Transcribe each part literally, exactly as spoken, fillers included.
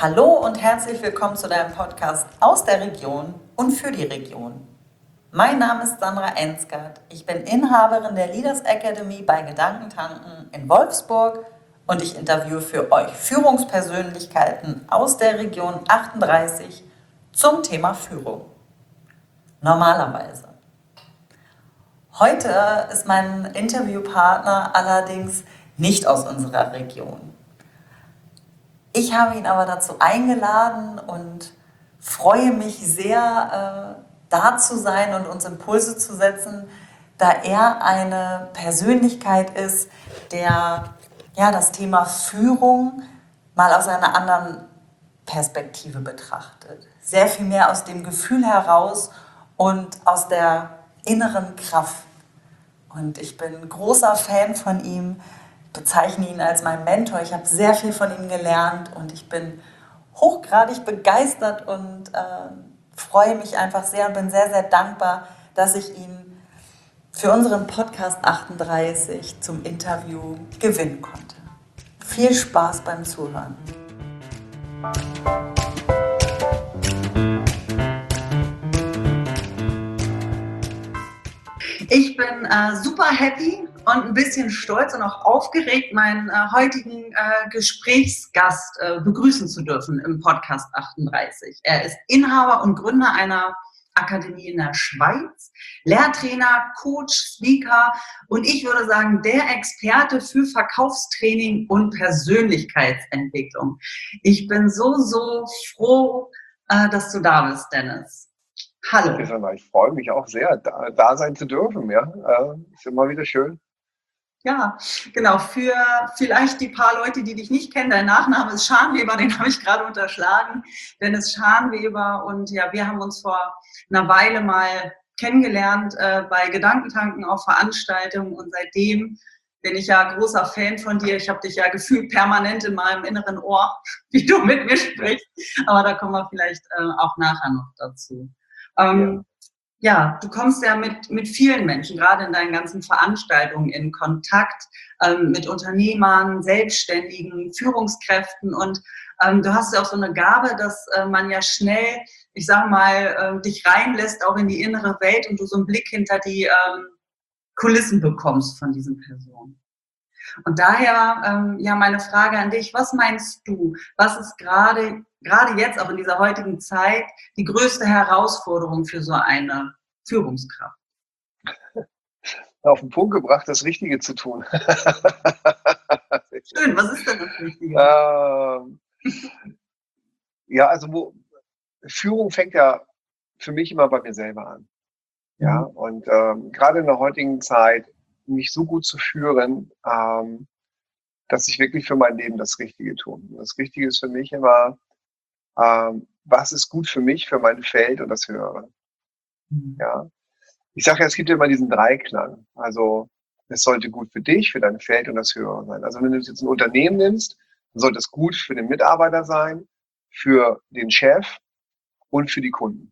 Hallo und herzlich willkommen zu deinem Podcast aus der Region und für die Region. Mein Name ist Sandra Ensgard. Ich bin Inhaberin der Leaders Academy bei Gedankentanken in Wolfsburg und ich interviewe für euch Führungspersönlichkeiten aus der Region achtunddreißig zum Thema Führung. Normalerweise. Heute ist mein Interviewpartner allerdings nicht aus unserer Region. Ich habe ihn aber dazu eingeladen und freue mich sehr, äh, da zu sein und uns Impulse zu setzen, da er eine Persönlichkeit ist, der ja, das Thema Führung mal aus einer anderen Perspektive betrachtet. Sehr viel mehr aus dem Gefühl heraus und aus der inneren Kraft. Und ich bin großer Fan von ihm, bezeichne ihn als meinen Mentor. Ich habe sehr viel von ihm gelernt und ich bin hochgradig begeistert und äh, freue mich einfach sehr und bin sehr, sehr dankbar, dass ich ihn für unseren Podcast achtunddreißig zum Interview gewinnen konnte. Viel Spaß beim Zuhören. Ich bin äh, super happy und ein bisschen stolz und auch aufgeregt, meinen äh, heutigen äh, Gesprächsgast äh, begrüßen zu dürfen im Podcast achtunddreißig. Er ist Inhaber und Gründer einer Akademie in der Schweiz, Lehrtrainer, Coach, Speaker und ich würde sagen, der Experte für Verkaufstraining und Persönlichkeitsentwicklung. Ich bin so, so froh, äh, dass du da bist, Dennis. Hallo. Ich freue mich auch sehr, da, da sein zu dürfen. Ja, äh, ist immer wieder schön. Ja, genau. Für vielleicht die paar Leute, die dich nicht kennen, dein Nachname ist Scharnweber, den habe ich gerade unterschlagen. Dennis Scharnweber und ja, wir haben uns vor einer Weile mal kennengelernt äh, bei Gedankentanken auf Veranstaltungen und seitdem bin ich ja großer Fan von dir. Ich habe dich ja gefühlt permanent in meinem inneren Ohr, wie du mit mir sprichst. Aber da kommen wir vielleicht äh, auch nachher noch dazu. Ähm, ja. ja, du kommst ja mit, mit vielen Menschen, gerade in deinen ganzen Veranstaltungen in Kontakt ähm, mit Unternehmern, Selbstständigen, Führungskräften und ähm, du hast ja auch so eine Gabe, dass äh, man ja schnell, ich sag mal, äh, dich reinlässt auch in die innere Welt und du so einen Blick hinter die ähm, Kulissen bekommst von diesen Personen. Und daher, ähm, ja, meine Frage an dich, was meinst du, was ist gerade, gerade jetzt, auch in dieser heutigen Zeit, die größte Herausforderung für so eine Führungskraft? Auf den Punkt gebracht, das Richtige zu tun. Schön, was ist denn das Richtige? Ähm, ja, also wo, Führung fängt ja für mich immer bei mir selber an. Ja, mhm. Und ähm, gerade in der heutigen Zeit, mich so gut zu führen, ähm, dass ich wirklich für mein Leben das Richtige tue. Das Richtige ist für mich immer, ähm, was ist gut für mich, für mein Feld und das Höhere. Mhm. Ja, ich sage ja, es gibt ja immer diesen Dreiklang. Also es sollte gut für dich, für dein Feld und das Höhere sein. Also wenn du jetzt ein Unternehmen nimmst, dann sollte es gut für den Mitarbeiter sein, für den Chef und für die Kunden.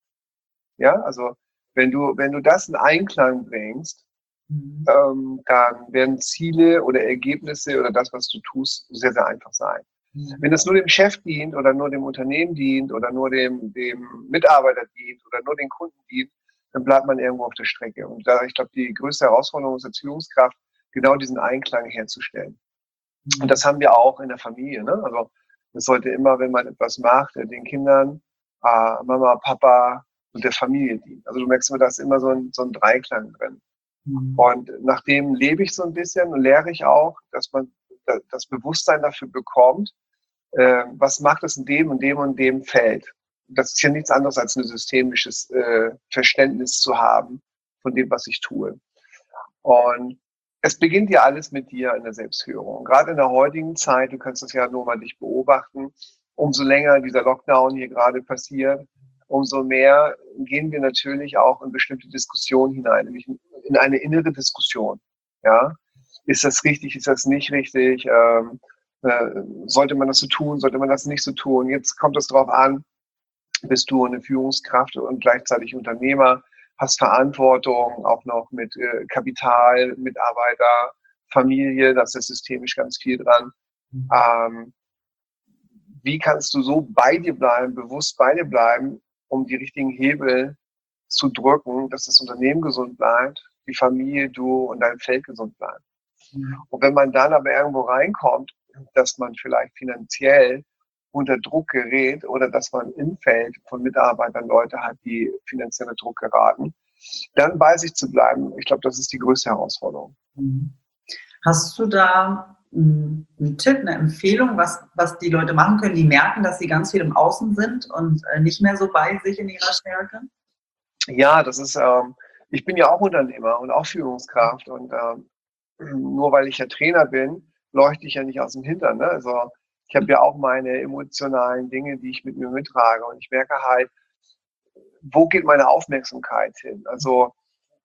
Ja, also wenn du wenn du das in Einklang bringst, Mhm. Ähm, dann werden Ziele oder Ergebnisse oder das, was du tust, sehr, sehr einfach sein. Mhm. Wenn es nur dem Chef dient oder nur dem Unternehmen dient oder nur dem, dem Mitarbeiter dient oder nur den Kunden dient, dann bleibt man irgendwo auf der Strecke. Und da, ich glaube, die größte Herausforderung ist als Führungskraft, genau diesen Einklang herzustellen. Mhm. Und das haben wir auch in der Familie. Ne? Also es sollte immer, wenn man etwas macht, den Kindern, äh, Mama, Papa und der Familie dienen. Also du merkst immer, da ist immer so ein, so ein Dreiklang drin. Und nachdem lebe ich so ein bisschen und lehre ich auch, dass man das Bewusstsein dafür bekommt, äh, was macht es in dem und dem und dem Feld. Das ist ja nichts anderes als ein systemisches äh, Verständnis zu haben von dem, was ich tue. Und es beginnt ja alles mit dir in der Selbstführung. Gerade in der heutigen Zeit, du kannst das ja nur mal dich beobachten, umso länger dieser Lockdown hier gerade passiert, umso mehr gehen wir natürlich auch in bestimmte Diskussionen hinein, nämlich in eine innere Diskussion. Ja, ist das richtig? Ist das nicht richtig? Ähm, äh, sollte man das so tun? Sollte man das nicht so tun? Jetzt kommt es darauf an, bist du eine Führungskraft und gleichzeitig Unternehmer, hast Verantwortung auch noch mit äh, Kapital, Mitarbeiter, Familie, da ist systemisch ganz viel dran. Mhm. Ähm, wie kannst du so bei dir bleiben, bewusst bei dir bleiben, um die richtigen Hebel zu drücken, dass das Unternehmen gesund bleibt, die Familie, du und dein Feld gesund bleiben. Mhm. Und wenn man dann aber irgendwo reinkommt, dass man vielleicht finanziell unter Druck gerät oder dass man im Feld von Mitarbeitern Leute hat, die finanziell unter Druck geraten, dann bei sich zu bleiben, ich glaube, das ist die größte Herausforderung. Hast du da einen Tipp, eine Empfehlung, was, was die Leute machen können, die merken, dass sie ganz viel im Außen sind und nicht mehr so bei sich in ihrer Stärke? Ja, das ist, ähm, ich bin ja auch Unternehmer und auch Führungskraft und ähm, nur weil ich ja Trainer bin, leuchte ich ja nicht aus dem Hintern. Ne? Also ich habe ja auch meine emotionalen Dinge, die ich mit mir mittrage und ich merke halt, wo geht meine Aufmerksamkeit hin? Also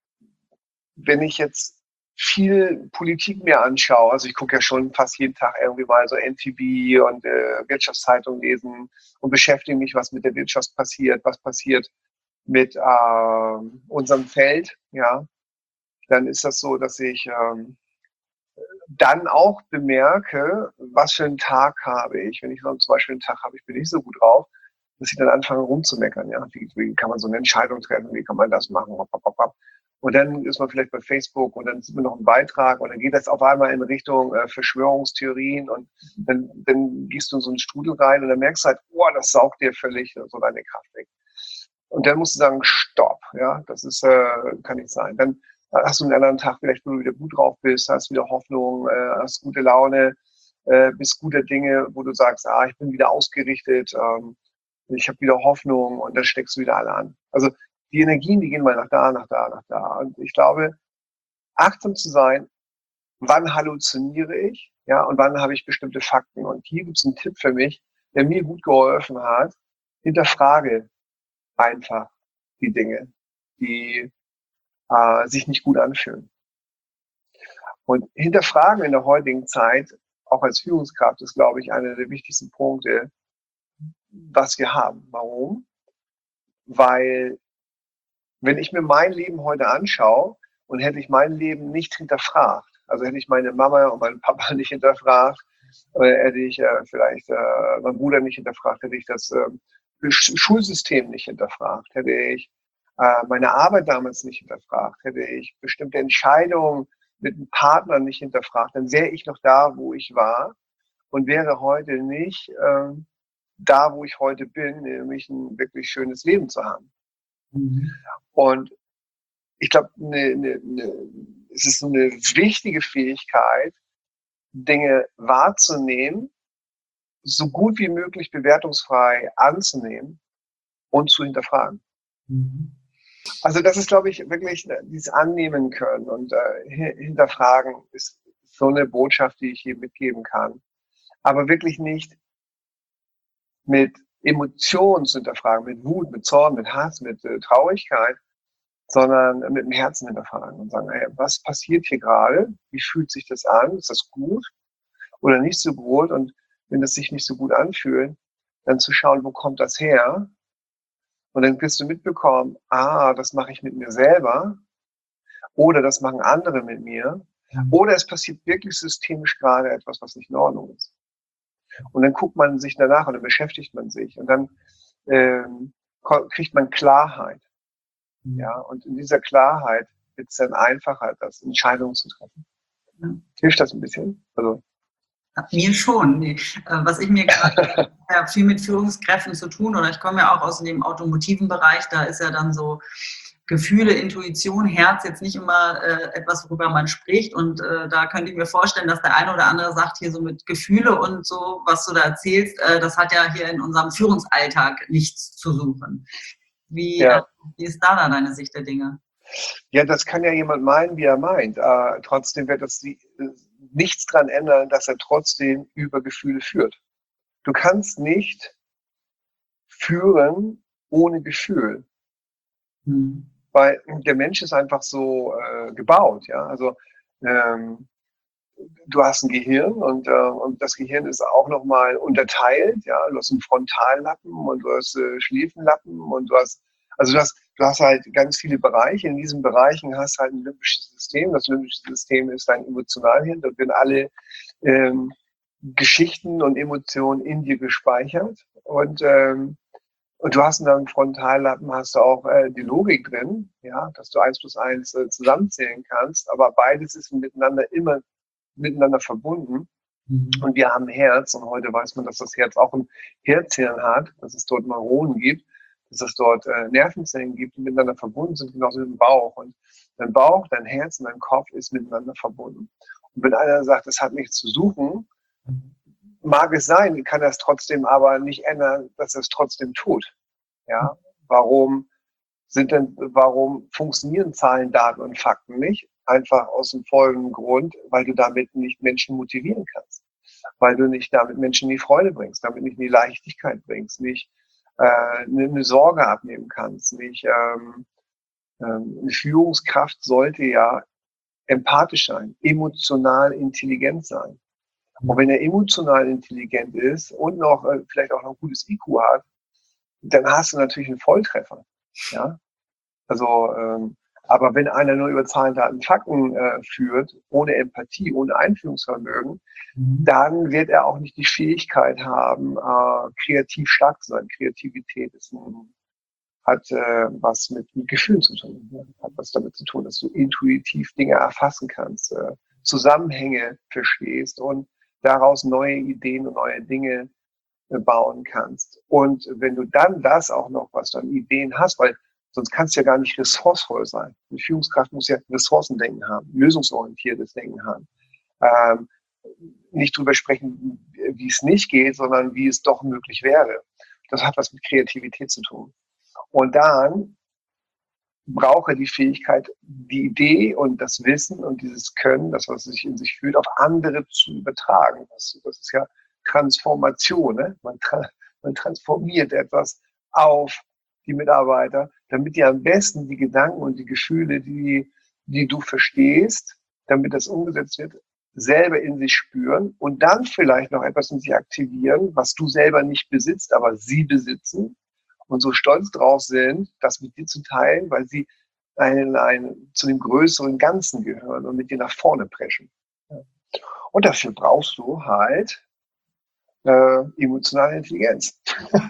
wenn ich jetzt viel Politik mir anschaue, also ich gucke ja schon fast jeden Tag irgendwie mal so N T V und äh, Wirtschaftszeitung lesen und beschäftige mich, was mit der Wirtschaft passiert, was passiert mit äh, unserem Feld, ja, dann ist das so, dass ich ähm, dann auch bemerke, was für einen Tag habe ich. Wenn ich so zum Beispiel einen Tag habe, ich bin nicht so gut drauf, dass ich dann anfange rumzumeckern. Ja, wie, wie kann man so eine Entscheidung treffen? Wie kann man das machen? Und dann ist man vielleicht bei Facebook und dann sieht man noch einen Beitrag und dann geht das auf einmal in Richtung äh, Verschwörungstheorien und dann, dann gehst du in so einen Strudel rein und dann merkst du halt, oh, das saugt dir völlig so deine Kraft weg. Und dann musst du sagen, stopp, ja, das ist, äh, kann nicht sein. Dann hast du einen anderen Tag vielleicht, wo du wieder gut drauf bist, hast wieder Hoffnung, äh, hast gute Laune, äh, bist guter Dinge, wo du sagst, ah, ich bin wieder ausgerichtet, ähm, ich habe wieder Hoffnung und dann steckst du wieder alle an. Also die Energien, die gehen mal nach da, nach da, nach da. Und ich glaube, achtsam zu sein, wann halluziniere ich, ja, und wann habe ich bestimmte Fakten. Und hier gibt es einen Tipp für mich, der mir gut geholfen hat. Hinterfrage einfach die Dinge, die äh, sich nicht gut anfühlen. Und hinterfragen in der heutigen Zeit, auch als Führungskraft, ist, glaube ich, einer der wichtigsten Punkte, was wir haben. Warum? Weil, wenn ich mir mein Leben heute anschaue und hätte ich mein Leben nicht hinterfragt, also hätte ich meine Mama und meinen Papa nicht hinterfragt, oder hätte ich äh, vielleicht äh, meinen Bruder nicht hinterfragt, hätte ich das äh, Schulsystem nicht hinterfragt, hätte ich äh, meine Arbeit damals nicht hinterfragt, hätte ich bestimmte Entscheidungen mit einem Partner nicht hinterfragt, dann wäre ich noch da, wo ich war und wäre heute nicht äh, da, wo ich heute bin, nämlich ein wirklich schönes Leben zu haben. Mhm. Und ich glaube, ne, ne, ne, es ist eine wichtige Fähigkeit, Dinge wahrzunehmen, so gut wie möglich bewertungsfrei anzunehmen und zu hinterfragen. Mhm. Also das ist, glaube ich, wirklich dieses Annehmen können und äh, hinterfragen ist so eine Botschaft, die ich hier mitgeben kann. Aber wirklich nicht mit Emotionen zu hinterfragen, mit Wut, mit Zorn, mit Hass, mit äh, Traurigkeit, sondern mit dem Herzen hinterfragen und sagen, hey, was passiert hier gerade? Wie fühlt sich das an? Ist das gut oder nicht so gut? Und wenn das sich nicht so gut anfühlt, dann zu schauen, wo kommt das her? Und dann wirst du mitbekommen, ah, das mache ich mit mir selber oder das machen andere mit mir oder es passiert wirklich systemisch gerade etwas, was nicht in Ordnung ist. Und dann guckt man sich danach und dann beschäftigt man sich und dann ähm, kriegt man Klarheit. Ja, und in dieser Klarheit wird es dann einfacher, das Entscheidungen zu treffen. Ja. Hilft das ein bisschen? Also mir schon. Nee. Was ich mir gerade ja, viel mit Führungskräften zu tun, oder ich komme ja auch aus dem automotiven Bereich, da ist ja dann so Gefühle, Intuition, Herz jetzt nicht immer äh, etwas, worüber man spricht. Und äh, da könnte ich mir vorstellen, dass der eine oder andere sagt, hier so mit Gefühle und so, was du da erzählst, äh, das hat ja hier in unserem Führungsalltag nichts zu suchen. Wie, ja. äh, wie ist da, da deine Sicht der Dinge? Ja, das kann ja jemand meinen, wie er meint. Äh, trotzdem wird das die, äh, nichts daran ändern, dass er trotzdem über Gefühle führt. Du kannst nicht führen ohne Gefühl. Hm. Weil der Mensch ist einfach so äh, gebaut, ja. Also ähm, du hast ein Gehirn und, äh, und das Gehirn ist auch nochmal unterteilt, ja. Du hast einen Frontallappen und du hast äh, Schläfenlappen und du hast, also du hast, du hast halt ganz viele Bereiche. In diesen Bereichen hast du halt ein limbisches System. Das limbische System ist dein Emotionalhirn. Dort werden alle ähm, Geschichten und Emotionen in dir gespeichert und ähm, und du hast in deinem Frontallappen hast du auch äh, die Logik drin, ja, dass du eins plus eins äh, zusammenzählen kannst, aber beides ist miteinander immer miteinander verbunden. Mhm. Und wir haben ein Herz und heute weiß man, dass das Herz auch ein Herzhirn hat, dass es dort Neuronen gibt, dass es dort äh, Nervenzellen gibt, die miteinander verbunden sind, genauso wie im Bauch. Und dein Bauch, dein Herz und dein Kopf ist miteinander verbunden. Und wenn einer sagt, das hat nichts zu suchen, mag es sein, kann das trotzdem aber nicht ändern, dass er es trotzdem tut. Ja, warum sind denn, warum funktionieren Zahlen, Daten und Fakten nicht? Einfach aus dem folgenden Grund, weil du damit nicht Menschen motivieren kannst. Weil du nicht damit Menschen in die Freude bringst, damit nicht in die Leichtigkeit bringst, nicht äh, eine, eine Sorge abnehmen kannst, nicht ähm, ähm, eine Führungskraft sollte ja empathisch sein, emotional intelligent sein. Und wenn er emotional intelligent ist und noch äh, vielleicht auch noch ein gutes I Q hat, dann hast du natürlich einen Volltreffer. Ja? Also, ähm, aber wenn einer nur über Zahlen, Daten, Fakten äh, führt, ohne Empathie, ohne Einfühlungsvermögen, mhm. dann wird er auch nicht die Fähigkeit haben, äh, kreativ stark zu sein. Kreativität ist ein, hat äh, was mit, mit Gefühlen zu tun, ja? Hat was damit zu tun, dass du intuitiv Dinge erfassen kannst, äh, Zusammenhänge verstehst und daraus neue Ideen und neue Dinge äh, bauen kannst. Und wenn du dann das auch noch, was du an Ideen hast, weil sonst kannst du ja gar nicht ressourcevoll sein. Eine Führungskraft muss ja Ressourcendenken haben, lösungsorientiertes Denken haben. Ähm, nicht drüber sprechen, wie es nicht geht, sondern wie es doch möglich wäre. Das hat was mit Kreativität zu tun. Und dann brauche die Fähigkeit, die Idee und das Wissen und dieses Können, das, was sich in sich fühlt, auf andere zu übertragen. Das, das ist ja Transformation. Ne? Man, tra man transformiert etwas auf die Mitarbeiter, damit die am besten die Gedanken und die Gefühle, die, die du verstehst, damit das umgesetzt wird, selber in sich spüren und dann vielleicht noch etwas in sich aktivieren, was du selber nicht besitzt, aber sie besitzen und so stolz drauf sind, das mit dir zu teilen, weil sie ein, ein, zu dem größeren Ganzen gehören und mit dir nach vorne preschen. Und dafür brauchst du halt äh, emotionale Intelligenz.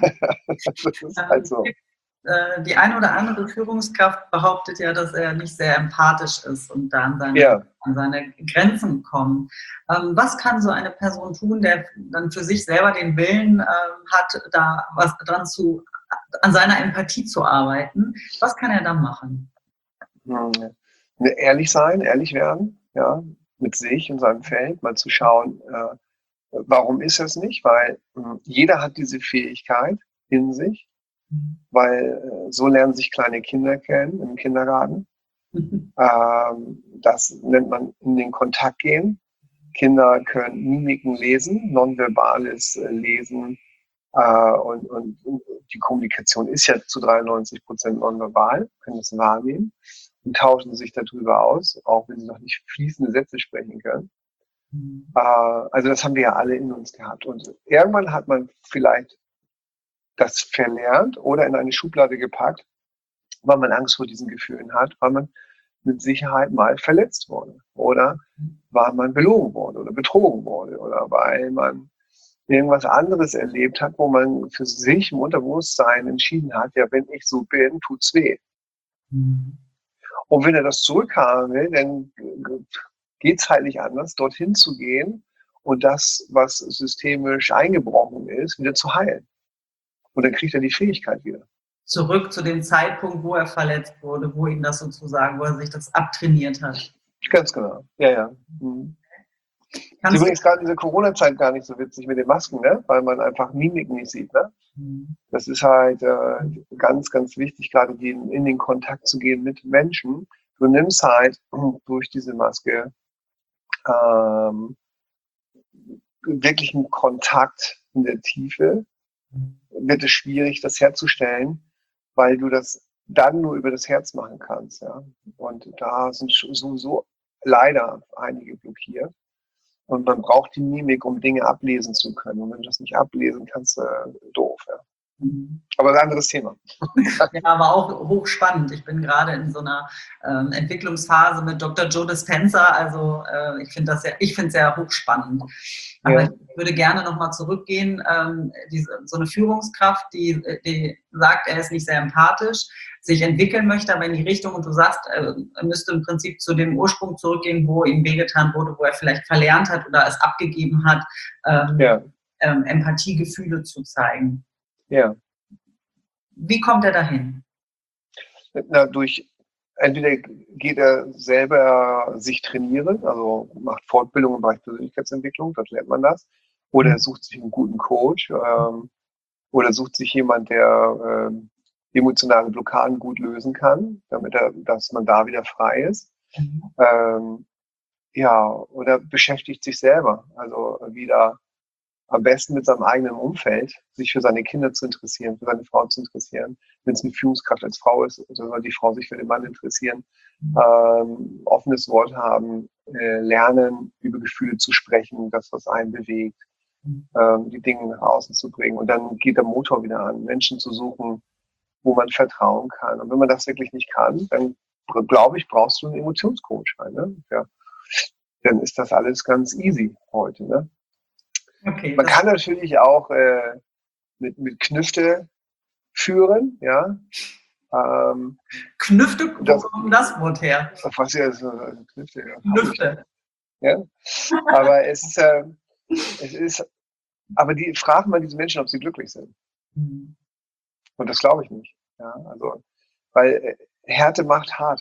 Das ist halt so. Die eine oder andere Führungskraft behauptet ja, dass er nicht sehr empathisch ist und da an seine, ja. an seine Grenzen kommt. Ähm, was kann so eine Person tun, der dann für sich selber den Willen ähm, hat, da was dran zu, an seiner Empathie zu arbeiten? Was kann er dann machen? Hm. Ehrlich sein, ehrlich werden, ja, mit sich und seinem Feld, mal zu schauen, äh, warum ist das nicht? Weil äh, jeder hat diese Fähigkeit in sich. Weil äh, so lernen sich kleine Kinder kennen im Kindergarten. Mhm. Ähm, das nennt man in den Kontakt gehen. Kinder können Mimiken lesen, nonverbales äh, Lesen äh, und, und, und die Kommunikation ist ja zu dreiundneunzig Prozent nonverbal, können das wahrnehmen und tauschen sich darüber aus, auch wenn sie noch nicht fließende Sätze sprechen können. Mhm. Äh, also das haben wir ja alle in uns gehabt. Und irgendwann hat man vielleicht das verlernt oder in eine Schublade gepackt, weil man Angst vor diesen Gefühlen hat, weil man mit Sicherheit mal verletzt wurde oder weil man belogen wurde oder betrogen wurde oder weil man irgendwas anderes erlebt hat, wo man für sich im Unterbewusstsein entschieden hat, ja, wenn ich so bin, tut's weh. Mhm. Und wenn er das zurückhaben will, dann geht's halt nicht anders, dorthin zu gehen und das, was systemisch eingebrochen ist, wieder zu heilen. Und dann kriegt er die Fähigkeit wieder. Zurück zu dem Zeitpunkt, wo er verletzt wurde, wo ihm das sozusagen, wo er sich das abtrainiert hat. Ganz genau, ja, ja. Mhm. Das ist übrigens gerade in dieser Corona-Zeit gar nicht so witzig mit den Masken, ne? Weil man einfach Mimiken nicht sieht. Ne? Mhm. Das ist halt äh, ganz, ganz wichtig, gerade die, in den Kontakt zu gehen mit Menschen. Du nimmst halt durch diese Maske ähm, wirklichen Kontakt in der Tiefe. Wird es schwierig, das herzustellen, weil du das dann nur über das Herz machen kannst. Ja? Und da sind sowieso leider einige blockiert. Und man braucht die Mimik, um Dinge ablesen zu können. Und wenn du das nicht ablesen kannst, äh, doof. Ja. Mhm. Aber ein anderes Thema. Ja, aber auch hochspannend. Ich bin gerade in so einer ähm, Entwicklungsphase mit Doktor Joe Dispenza. Also äh, ich finde das ja, ich finde es sehr hochspannend. Aber Ja. ich würde gerne nochmal zurückgehen. Ähm, diese, so eine Führungskraft, die, die sagt, er ist nicht sehr empathisch, sich entwickeln möchte, aber in die Richtung, und du sagst, äh, er müsste im Prinzip zu dem Ursprung zurückgehen, wo ihm wehgetan wurde, wo er vielleicht verlernt hat oder es abgegeben hat, ähm, Ja. ähm, Empathiegefühle zu zeigen. Ja. Wie kommt er dahin? Na, durch, entweder geht er selber sich trainieren, also macht Fortbildung im Bereich Persönlichkeitsentwicklung, dort lernt man das, oder er sucht sich einen guten Coach, ähm, oder sucht sich jemand, der ähm, emotionale Blockaden gut lösen kann, damit er, dass man da wieder frei ist. Mhm. Ähm, ja, oder beschäftigt sich selber, also wieder am besten mit seinem eigenen Umfeld, sich für seine Kinder zu interessieren, für seine Frau zu interessieren. Wenn es eine Führungskraft als Frau ist, soll die Frau sich für den Mann interessieren. Ähm, offenes Wort haben, äh, lernen, über Gefühle zu sprechen, das, was einen bewegt, ähm, die Dinge nach außen zu bringen. Und dann geht der Motor wieder an, Menschen zu suchen, wo man vertrauen kann. Und wenn man das wirklich nicht kann, dann glaube ich, brauchst du einen Emotionscoach. Ne? Ja. Dann ist das alles ganz easy heute. Ne? Okay, Man kann natürlich auch äh, mit, mit Knüfte führen, ja. Ähm, Knüfte, wo das, kommt das Wort her? was ja so also Knüfte, ja, Knüfte. ja. Aber es ist, äh, es ist, aber die fragen mal diese Menschen, ob sie glücklich sind. Mhm. Und das glaube ich nicht. Ja, also, weil äh, Härte macht hart.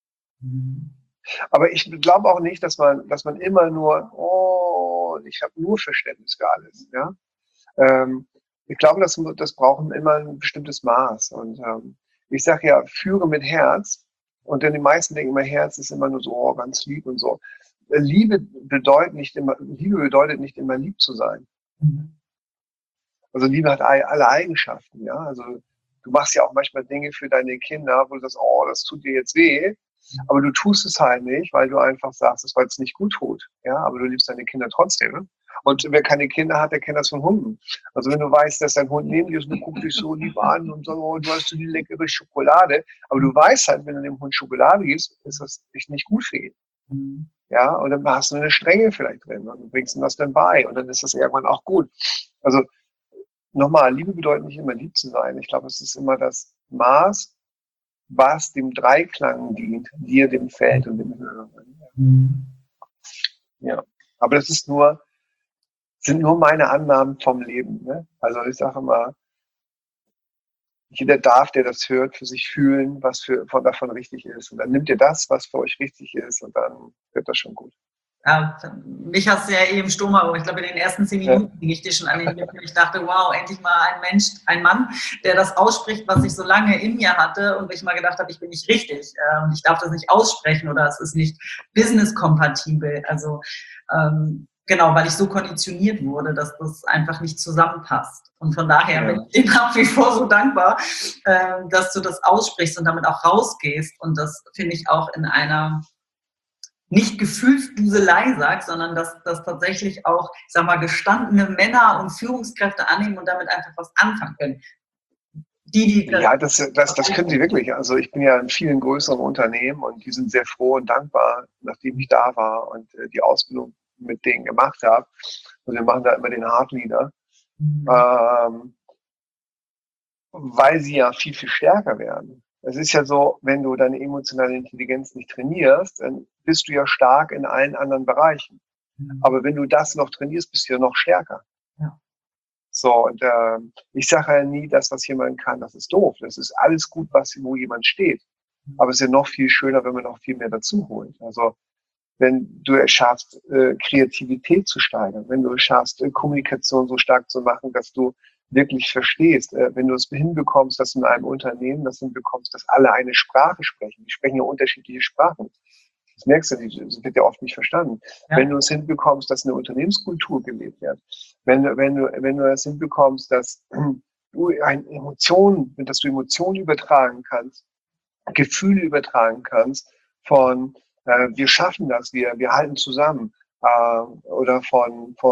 Mhm. Aber ich glaube auch nicht, dass man, dass man immer nur, oh, ich habe nur Verständnis für alles. Ja? Ähm, ich glaube, das, das braucht immer ein bestimmtes Maß. Und ähm, ich sage ja, führe mit Herz. Und denn die meisten denken immer, Herz ist immer nur so, oh, ganz lieb und so. Liebe bedeutet nicht immer, Liebe bedeutet nicht immer lieb zu sein. Mhm. Also Liebe hat alle Eigenschaften, ja. Also du machst ja auch manchmal Dinge für deine Kinder, wo du sagst, oh, das tut dir jetzt weh. Aber du tust es halt nicht, weil du einfach sagst, es weil es nicht gut tut. Ja, aber du liebst deine Kinder trotzdem. Ne? Und wer keine Kinder hat, der kennt das von Hunden. Also wenn du weißt, dass dein Hund neben dir ist und guckt dich so lieb an und sagt, oh, du hast so die leckere Schokolade. Aber du weißt halt, wenn du dem Hund Schokolade gibst, ist das nicht gut für ihn. Mhm. Ja, und dann hast du eine Strenge vielleicht drin und du bringst ihm das dann bei und dann ist das irgendwann auch gut. Also nochmal, Liebe bedeutet nicht immer lieb zu sein. Ich glaube, es ist immer das Maß, was dem Dreiklang dient, dir, dem Feld und dem Hören. Mhm. Ja, aber das ist nur, sind nur meine Annahmen vom Leben. Ne? Also ich sage immer, jeder darf, der das hört, für sich fühlen, was für, von davon richtig ist. Und dann nimmt ihr das, was für euch richtig ist, und dann wird das schon gut. Ja, mich hast du ja eben Sturm, aber ich glaube, in den ersten zehn Minuten ja. ging ich dir schon an den Lippen. Ich dachte, wow, endlich mal ein Mensch, ein Mann, der das ausspricht, was ich so lange in mir hatte und ich mal gedacht habe, ich bin nicht richtig. Ähm, ich darf das nicht aussprechen oder es ist nicht business-kompatibel. Also ähm, genau, weil ich so konditioniert wurde, dass das einfach nicht zusammenpasst. Und von daher ja. bin ich dir nach wie vor so dankbar, äh, dass du das aussprichst und damit auch rausgehst. Und das finde ich auch in einer nicht Gefühlsduselei sagst, sondern dass, dass tatsächlich auch, ich sag mal, gestandene Männer und Führungskräfte annehmen und damit einfach was anfangen können. Die, die das ja, das, das, das können sie wirklich. Also ich bin ja in vielen größeren Unternehmen und die sind sehr froh und dankbar, nachdem ich da war und äh, die Ausbildung mit denen gemacht habe. Und wir machen da immer den Hardleader. Mhm. Ähm, weil sie ja viel, viel stärker werden. Es ist ja so, wenn du deine emotionale Intelligenz nicht trainierst, dann bist du ja stark in allen anderen Bereichen. Mhm. Aber wenn du das noch trainierst, bist du ja noch stärker. Ja. So, und äh, ich sage ja nie, das, was jemand kann, das ist doof. Das ist alles gut, was, wo jemand steht. Mhm. Aber es ist ja noch viel schöner, wenn man noch viel mehr dazu holt. Also wenn du es schaffst, äh, Kreativität zu steigern, wenn du es schaffst, äh, Kommunikation so stark zu machen, dass du wirklich verstehst, äh, wenn du es hinbekommst, dass du in einem Unternehmen das hinbekommst, dass alle eine Sprache sprechen. Die sprechen ja unterschiedliche Sprachen. Das merkst du nicht, das wird ja oft nicht verstanden. Ja. Wenn du es hinbekommst, dass eine Unternehmenskultur gelebt wird, wenn du, wenn du, wenn du es hinbekommst, dass du eine Emotion, dass du Emotionen übertragen kannst, Gefühle übertragen kannst von äh, wir schaffen das, wir, wir halten zusammen, äh, oder von, von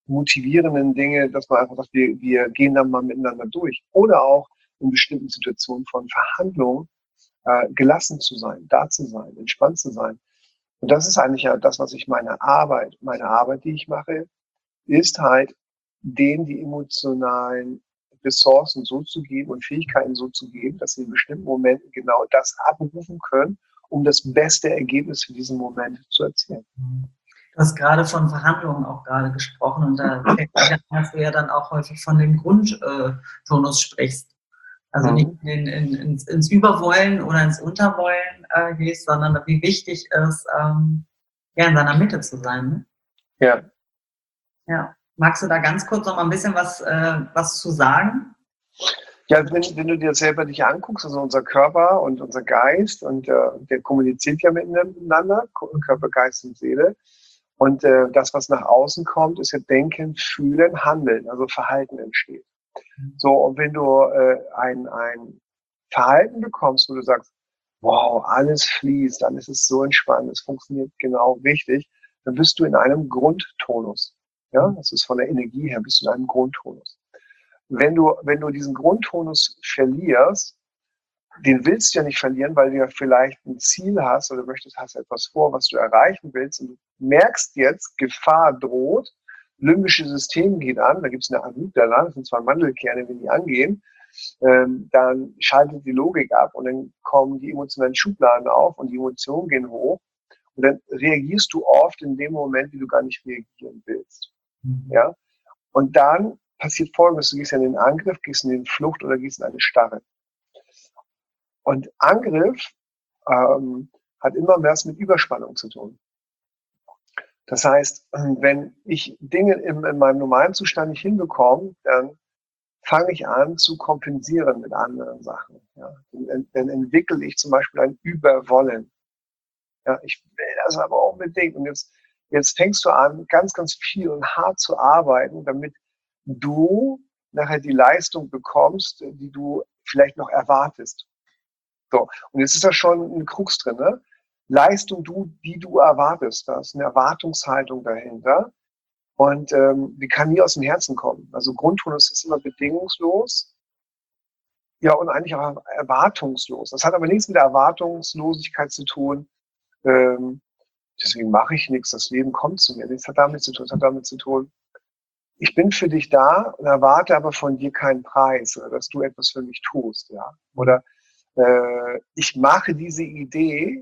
motivierenden Dinge, dass man einfach sagt, wir, wir gehen dann mal miteinander durch. Oder auch in bestimmten Situationen von Verhandlungen äh, gelassen zu sein, da zu sein, entspannt zu sein. Und das ist eigentlich ja das, was ich meine Arbeit, meine Arbeit, die ich mache, ist halt, denen die emotionalen Ressourcen so zu geben und Fähigkeiten so zu geben, dass sie in bestimmten Momenten genau das abrufen können, um das beste Ergebnis für diesen Moment zu erzielen. Du hast gerade von Verhandlungen auch gerade gesprochen und da fällt mir an, dass du ja dann auch häufig von dem Grundtonus sprichst. Also nicht in, in, ins, ins Überwollen oder ins Unterwollen äh, gehst, sondern wie wichtig es ähm, ja, in seiner Mitte zu sein. Ne? Ja. Ja. Magst du da ganz kurz noch mal ein bisschen was, äh, was zu sagen? Ja, wenn, wenn du dir selber dich anguckst, also unser Körper und unser Geist, und äh, der kommuniziert ja miteinander, Körper, Geist und Seele. Und äh, das, was nach außen kommt, ist ja Denken, Fühlen, Handeln, also Verhalten entsteht. So, und wenn du äh, ein, ein Verhalten bekommst, wo du sagst, wow, alles fließt, alles ist so entspannt, es funktioniert genau richtig, dann bist du in einem Grundtonus. Ja, das ist von der Energie her, bist du in einem Grundtonus. Wenn du, wenn du diesen Grundtonus verlierst, den willst du ja nicht verlieren, weil du ja vielleicht ein Ziel hast oder möchtest, hast etwas vor, was du erreichen willst und du merkst jetzt, Gefahr droht, limbische System geht an, da gibt es eine Amygdala, das sind zwei Mandelkerne, wenn die angehen, ähm, dann schaltet die Logik ab und dann kommen die emotionalen Schubladen auf und die Emotionen gehen hoch und dann reagierst du oft in dem Moment, wie du gar nicht reagieren willst. Mhm. Ja? Und dann passiert Folgendes, du gehst in den Angriff, gehst in den Flucht oder gehst in eine Starre. Und Angriff ähm, hat immer was mit Überspannung zu tun. Das heißt, wenn ich Dinge in, in meinem normalen Zustand nicht hinbekomme, dann fange ich an zu kompensieren mit anderen Sachen. Ja. Dann, dann entwickle ich zum Beispiel ein Überwollen. Ja, ich will das aber auch unbedingt. Und jetzt, jetzt fängst du an, ganz, ganz viel und hart zu arbeiten, damit du nachher die Leistung bekommst, die du vielleicht noch erwartest. So, und jetzt ist da schon ein Krux drin, ne? Leistung, du, die du erwartest, da ist eine Erwartungshaltung dahinter und ähm, die kann nie aus dem Herzen kommen. Also Grundtonus ist immer bedingungslos, ja, und eigentlich auch erwartungslos. Das hat aber nichts mit der Erwartungslosigkeit zu tun, ähm, deswegen mache ich nichts, das Leben kommt zu mir. Das hat damit zu tun, das hat damit zu tun, ich bin für dich da und erwarte aber von dir keinen Preis oder dass du etwas für mich tust, ja. Oder äh, ich mache diese Idee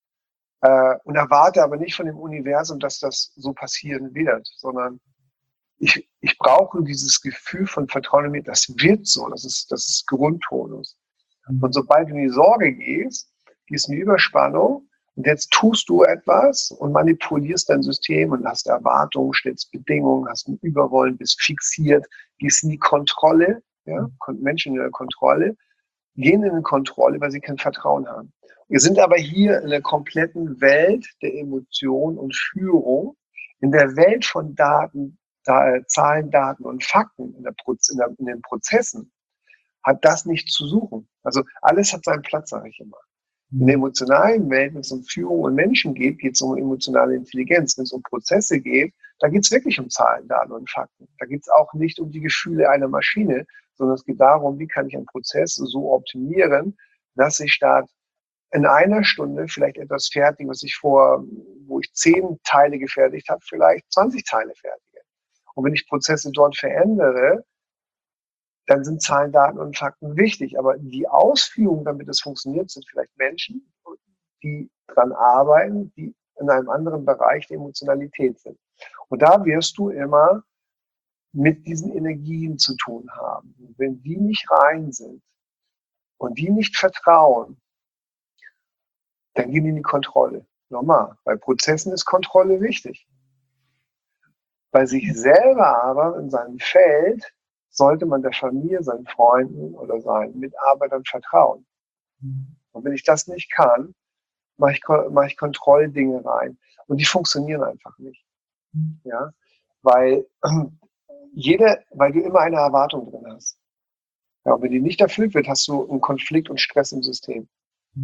äh, und erwarte aber nicht von dem Universum, dass das so passieren wird, sondern ich, ich brauche dieses Gefühl von Vertrauen in mir, das wird so, das ist, das ist Grundtonus. Und sobald du in die Sorge gehst, gehst in die Überspannung und jetzt tust du etwas und manipulierst dein System und hast Erwartungen, stellst Bedingungen, hast ein Überwollen, bist fixiert, gehst in die Kontrolle, ja, Menschen in der Kontrolle, gehen in die Kontrolle, weil sie kein Vertrauen haben. Wir sind aber hier in der kompletten Welt der Emotion und Führung, in der Welt von Daten, da, Zahlen, Daten und Fakten, in, der Proz- in, der, in den Prozessen, hat das nicht zu suchen. Also alles hat seinen Platz, sage ich immer. In der emotionalen Welt, wenn es um Führung und Menschen geht, geht es um emotionale Intelligenz. Wenn es um Prozesse geht, da geht es wirklich um Zahlen, Daten und Fakten. Da geht es auch nicht um die Gefühle einer Maschine, sondern es geht darum, wie kann ich einen Prozess so optimieren, dass ich statt in einer Stunde vielleicht etwas fertige, was ich vor, wo ich zehn Teile gefertigt habe, vielleicht zwanzig Teile fertige. Und wenn ich Prozesse dort verändere, dann sind Zahlen, Daten und Fakten wichtig. Aber die Ausführung, damit es funktioniert, sind vielleicht Menschen, die dran arbeiten, die in einem anderen Bereich der Emotionalität sind. Und da wirst du immer mit diesen Energien zu tun haben. Und wenn die nicht rein sind und die nicht vertrauen, dann gehen die in die Kontrolle. Normal. Bei Prozessen ist Kontrolle wichtig. Bei sich selber aber in seinem Feld sollte man der Familie, seinen Freunden oder seinen Mitarbeitern vertrauen. Und wenn ich das nicht kann, mache ich, mache ich Kontrolldinge rein. Und die funktionieren einfach nicht. Ja? Weil, jede, weil du immer eine Erwartung drin hast. Ja, und wenn die nicht erfüllt wird, hast du einen Konflikt und Stress im System.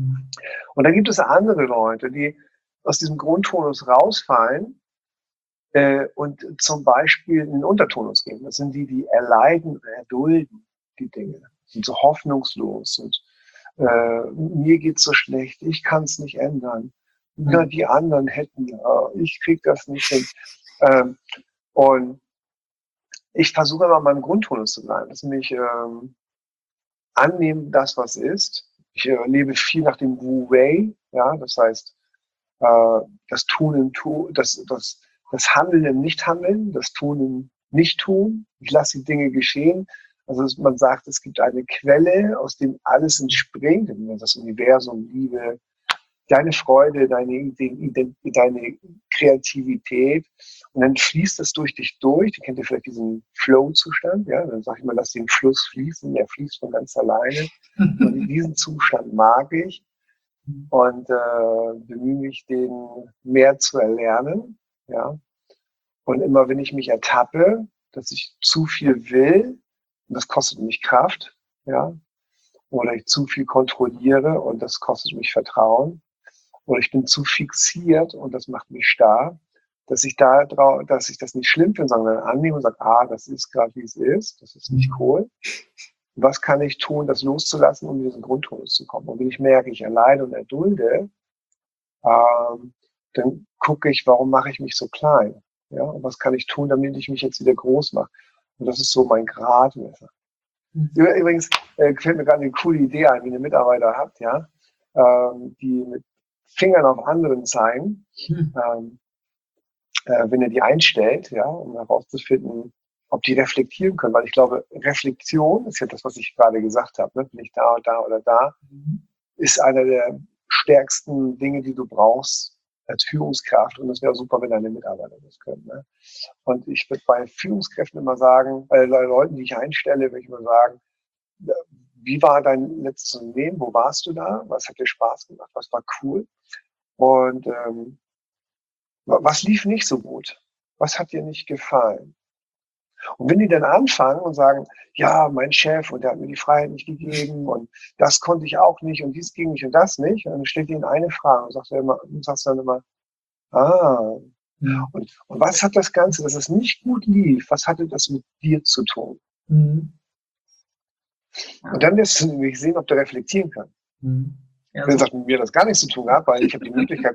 Und dann gibt es andere Leute, die aus diesem Grundtonus rausfallen äh, und zum Beispiel in den Untertonus gehen. Das sind die, die erleiden oder erdulden die Dinge, sind so hoffnungslos und äh, mir geht's so schlecht, ich kann es nicht ändern. Ja, die anderen hätten ja, ich krieg das nicht hin. Ähm, und ich versuche immer meinem Grundtonus zu bleiben. Das ist nämlich ähm, annehmen, das was ist. Ich äh, lebe viel nach dem Wu Wei, ja, das heißt äh, das Tun im Tun, das, das, das Handeln im Nichthandeln, das Tun im Nicht-Tun. Ich lasse die Dinge geschehen. Also man sagt, es gibt eine Quelle, aus dem alles entspringt, das Universum, Liebe, deine Freude, deine Ident- deine Kreativität. Und dann fließt es durch dich durch. Du kennt ja vielleicht diesen Flow-Zustand. Ja? Dann sage ich mal, lass den Fluss fließen. Der fließt von ganz alleine. Und diesen Zustand mag ich. Und äh, bemühe mich, den mehr zu erlernen. Ja? Und immer, wenn ich mich ertappe, dass ich zu viel will, und das kostet mich Kraft, ja, oder ich zu viel kontrolliere und das kostet mich Vertrauen, oder ich bin zu fixiert und das macht mich starr, dass ich da drauf, dass ich das nicht schlimm finde, sondern annehme und sage, ah, das ist gerade wie es ist, das ist nicht cool. Was kann ich tun, das loszulassen, um in diesen Grundtonus zu kommen? Und wenn ich merke, ich erleide und erdulde, ähm, dann gucke ich, warum mache ich mich so klein? Ja, und was kann ich tun, damit ich mich jetzt wieder groß mache? Und das ist so mein Gradmesser. Mhm. Übrigens äh, fällt mir gerade eine coole Idee ein, wie ihr Mitarbeiter habt, ja, ähm, die mit Fingern auf anderen zeigen, mhm. ähm, äh, wenn ihr die einstellt, ja, um herauszufinden, ob die reflektieren können, weil ich glaube, Reflexion ist ja das, was ich gerade gesagt habe, ne? Bin ich da oder da oder da, mhm. ist einer der stärksten Dinge, die du brauchst als Führungskraft, und es wäre super, wenn deine Mitarbeiter das können. Ne? Und ich würde bei Führungskräften immer sagen, bei Leuten, die ich einstelle, würde ich immer sagen, wie war dein letztes Unternehmen, wo warst du da, was hat dir Spaß gemacht, was war cool und ähm, was lief nicht so gut, was hat dir nicht gefallen? Und wenn die dann anfangen und sagen, ja, mein Chef, und der hat mir die Freiheit nicht gegeben und das konnte ich auch nicht und dies ging nicht und das nicht, und dann stellt ihnen eine Frage und sagt immer, und sagst dann immer, ah, ja. und, und was hat das Ganze, dass es nicht gut lief, was hatte das mit dir zu tun? Mhm. Ja. Und dann lässt du nämlich sehen, ob du reflektieren kannst. Mhm. Ja, wenn er sagt, mit mir das gar nichts zu tun hat, weil ich habe die Möglichkeit,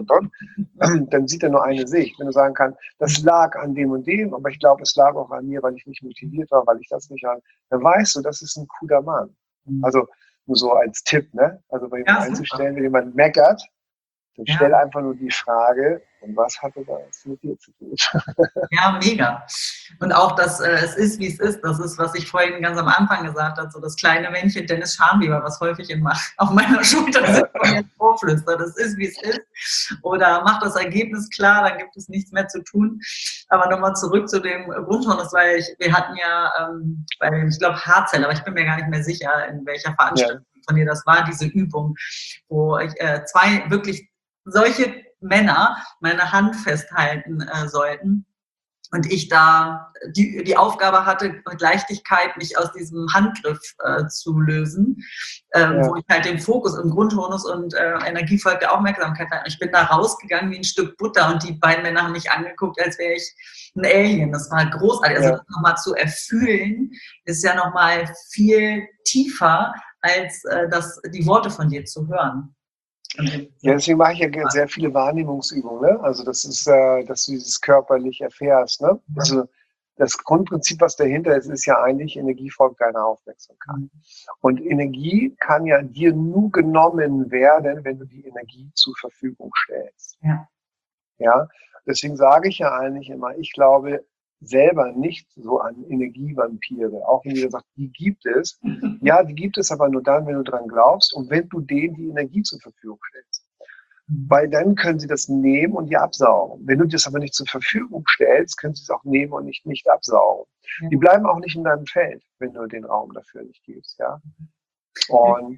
dann sieht er nur eine Sicht. Wenn du sagen kannst, das lag an dem und dem, aber ich glaube, es lag auch an mir, weil ich nicht motiviert war, weil ich das nicht hatte, dann weißt du, das ist ein cooler Mann. Also nur so als Tipp, ne? Also bei jemandem ja, einzustellen, wenn jemand meckert, dann stell ja. einfach nur die Frage, und was hatte das mit dir zu tun? Ja, mega. Und auch, dass äh, es ist, wie es ist, das ist, was ich vorhin ganz am Anfang gesagt habe, so das kleine Männchen Dennis Scharnweber, was häufig in, auf meiner Schulter sitzt und jetzt vorflüstert, das ist, wie es ist. Oder macht das Ergebnis klar, dann gibt es nichts mehr zu tun. Aber nochmal zurück zu dem Grundtonus, weil ich, wir hatten ja, ähm, bei, ich glaube, Haarzell, aber ich bin mir gar nicht mehr sicher, in welcher Veranstaltung ja. von dir das war, diese Übung, wo ich, äh, zwei wirklich solche Männer meine Hand festhalten äh, sollten und ich da die, die Aufgabe hatte, mit Leichtigkeit mich aus diesem Handgriff äh, zu lösen, ähm, ja. wo ich halt den Fokus im Grundtonus und äh, Energie folgt der Aufmerksamkeit hatte. Ich bin da rausgegangen wie ein Stück Butter und die beiden Männer haben mich angeguckt, als wäre ich ein Alien. Das war großartig. Also ja. das nochmal zu erfühlen, ist ja nochmal viel tiefer, als äh, das, die Worte von dir zu hören. Ja, deswegen mache ich ja sehr viele Wahrnehmungsübungen. Ne? Also das ist, äh, dass du dieses körperlich erfährst. Ne? Also das Grundprinzip, was dahinter ist, ist ja eigentlich, Energie folgt deiner Aufmerksamkeit. Mhm. Und Energie kann ja dir nur genommen werden, wenn du die Energie zur Verfügung stellst. Ja. Ja? Deswegen sage ich ja eigentlich immer, ich glaube selber nicht so an Energievampire, auch wenn jeder sagt, die gibt es. Ja, die gibt es aber nur dann, wenn du dran glaubst und wenn du denen die Energie zur Verfügung stellst. Mhm. Weil dann können sie das nehmen und dir absaugen. Wenn du das aber nicht zur Verfügung stellst, können sie es auch nehmen und nicht, nicht absaugen. Ja. Die bleiben auch nicht in deinem Feld, wenn du den Raum dafür nicht gibst. Ja? Und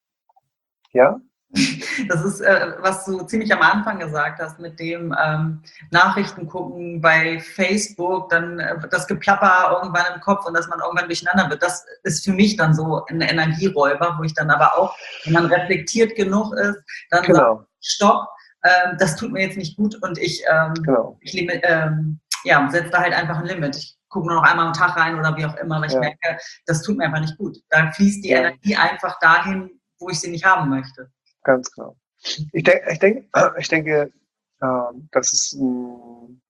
ja? Das ist, äh, was du ziemlich am Anfang gesagt hast, mit dem ähm, Nachrichten gucken bei Facebook, dann äh, das Geplapper irgendwann im Kopf und dass man irgendwann durcheinander wird. Das ist für mich dann so ein Energieräuber, wo ich dann aber auch, wenn man reflektiert genug ist, dann genau. sagt, stopp, ähm, das tut mir jetzt nicht gut und ich, ähm, Genau. ich ähm, ja, setze da halt einfach ein Limit. Ich gucke nur noch einmal am Tag rein oder wie auch immer, weil ich Ja. merke, das tut mir einfach nicht gut. Da fließt die Ja. Energie einfach dahin, wo ich sie nicht haben möchte. Ganz genau. Ich, denk, ich, denk, ich denke, ähm, das ist ein,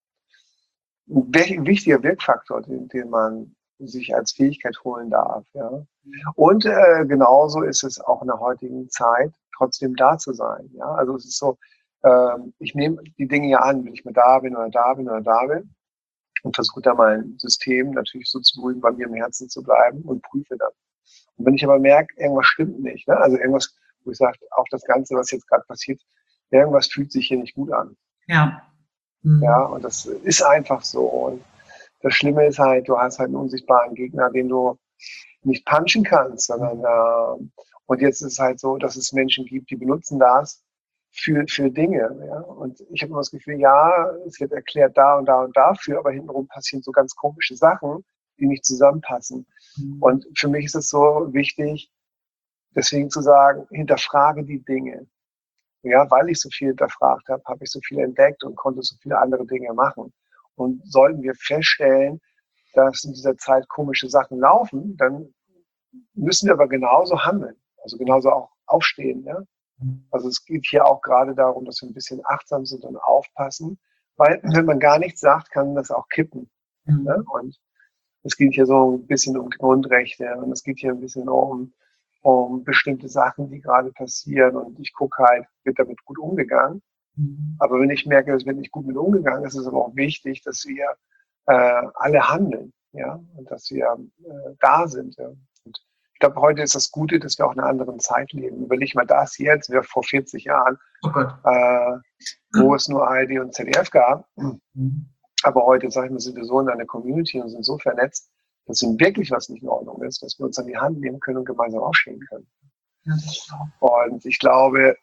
ein wichtiger Wirkfaktor, den, den man sich als Fähigkeit holen darf. Ja? Und äh, genauso ist es auch in der heutigen Zeit, trotzdem da zu sein. Ja? Also es ist so, ähm, ich nehme die Dinge ja an, wenn ich mal da bin oder da bin oder da bin und versuche da mein System natürlich so zu beruhigen, bei mir im Herzen zu bleiben und prüfe dann. Und wenn ich aber merke, irgendwas stimmt nicht, ne? Also irgendwas, wo ich sage, auch das Ganze, was jetzt gerade passiert, irgendwas fühlt sich hier nicht gut an. Ja. Mhm. Ja, und das ist einfach so. Und das Schlimme ist halt, du hast halt einen unsichtbaren Gegner, den du nicht punchen kannst, sondern äh, und jetzt ist es halt so, dass es Menschen gibt, die benutzen das für, für Dinge. Ja? Und ich habe immer das Gefühl, ja, es wird erklärt da und da und dafür, aber hintenrum passieren so ganz komische Sachen, die nicht zusammenpassen. Mhm. Und für mich ist es so wichtig, deswegen zu sagen, hinterfrage die Dinge. Ja, weil ich so viel hinterfragt habe, habe ich so viel entdeckt und konnte so viele andere Dinge machen. Und sollten wir feststellen, dass in dieser Zeit komische Sachen laufen, dann müssen wir aber genauso handeln. Also genauso auch aufstehen. Ja? Also es geht hier auch gerade darum, dass wir ein bisschen achtsam sind und aufpassen, weil wenn man gar nichts sagt, kann das auch kippen. Mhm. Ne? Und es geht hier so ein bisschen um Grundrechte und es geht hier ein bisschen um, um bestimmte Sachen, die gerade passieren. Und ich gucke halt, wird damit gut umgegangen. Mhm. Aber wenn ich merke, es wird nicht gut mit umgegangen, ist es aber auch wichtig, dass wir äh, alle handeln, ja, und dass wir äh, da sind. Ja. Und ich glaube, heute ist das Gute, dass wir auch in einer anderen Zeit leben. Überleg mal das jetzt, wir vor vierzig Jahren, oh Gott. Äh, wo es nur A R D und Z D F gab. Mhm. Aber heute, sag ich mal, sind wir so in einer Community und sind so vernetzt, dass wenn wirklich was nicht in Ordnung ist, dass wir uns an die Hand nehmen können und gemeinsam aufstehen können. Ja, und ich glaube,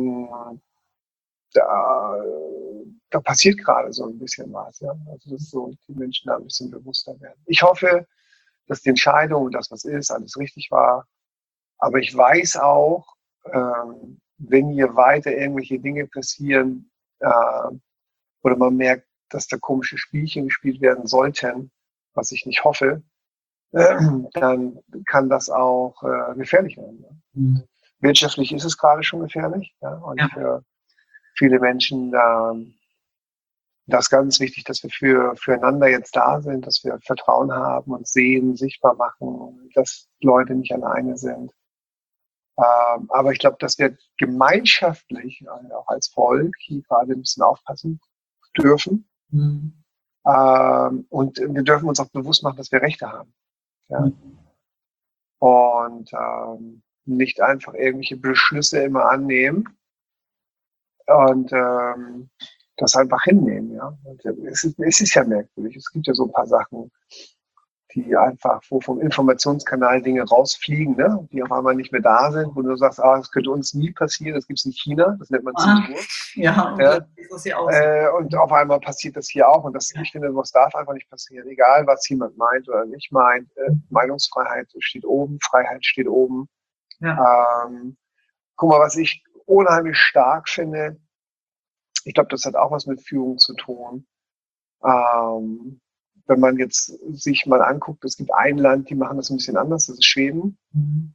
da, da passiert gerade so ein bisschen was. Ja? Also dass so die Menschen da ein bisschen bewusster werden. Ich hoffe, dass die Entscheidung und das, was ist, alles richtig war. Aber ich weiß auch, ähm, wenn hier weiter irgendwelche Dinge passieren äh, oder man merkt, dass da komische Spielchen gespielt werden sollten, was ich nicht hoffe, äh, dann kann das auch äh, gefährlich werden. Ja? Mhm. Wirtschaftlich ist es gerade schon gefährlich. Ja? Und ja. für viele Menschen äh, das ist ganz wichtig, dass wir für, füreinander jetzt da sind, dass wir Vertrauen haben und sehen, sichtbar machen, dass Leute nicht alleine sind. Ähm, aber ich glaube, dass wir gemeinschaftlich, also auch als Volk, hier gerade ein bisschen aufpassen dürfen. Mhm. Ähm, und wir dürfen uns auch bewusst machen, dass wir Rechte haben. Ja? Mhm. Und ähm, nicht einfach irgendwelche Beschlüsse immer annehmen und ähm, das einfach hinnehmen. Ja? Und es, ist, es ist ja merkwürdig. Es gibt ja so ein paar Sachen, die einfach, wo vom Informationskanal Dinge rausfliegen, ne? Die auf einmal nicht mehr da sind, wo du sagst, ah, das könnte uns nie passieren, das gibt es in China, das nennt man Zensur. Ja, und, ja? Ist das hier auch äh, und auf einmal passiert das hier auch und das, ja. Ich finde, das darf einfach nicht passieren, egal was jemand meint oder nicht meint. Äh, Meinungsfreiheit steht oben, Freiheit steht oben. Ja. Ähm, guck mal, was ich unheimlich stark finde, ich glaube, das hat auch was mit Führung zu tun. Ähm, wenn man jetzt sich mal anguckt, es gibt ein Land, die machen das ein bisschen anders, das ist Schweden. Mhm.